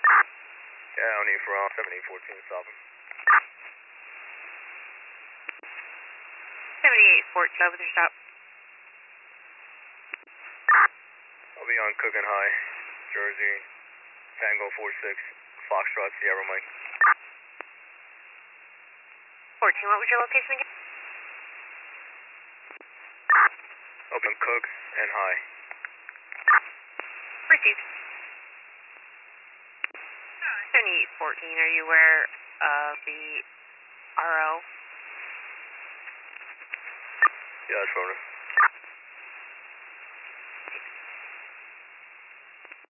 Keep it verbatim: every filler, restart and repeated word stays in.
Yeah, only from seventy-eight fourteen, stop him. seventy-eight fourteen, stop with your stop. I'll be on Cook and High, Jersey, Tango four six, Foxtrot, Sierra Mike. fourteen, what was your location again? Open Cook and High. Received. seventy-eight fourteen, are you aware of the R O? Yeah, that's Rona.